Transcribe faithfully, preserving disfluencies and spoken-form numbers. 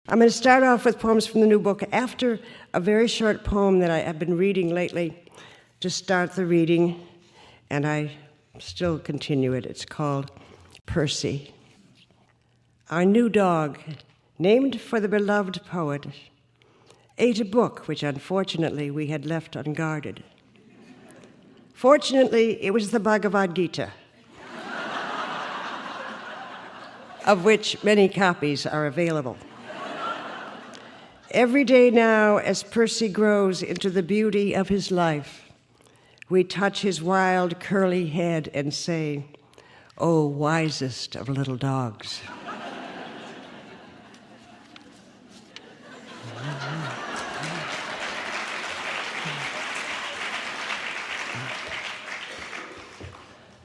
I'm going to start off with poems from the new book after a very short poem that I have been reading lately to start the reading, and I still continue it. It's called Percy. Our new dog, named for the beloved poet, ate a book which unfortunately we had left unguarded. Fortunately, it was the Bhagavad Gita, of which many copies are available. Every day now, as Percy grows into the beauty of his life, we touch his wild, curly head and say, "Oh, wisest of little dogs."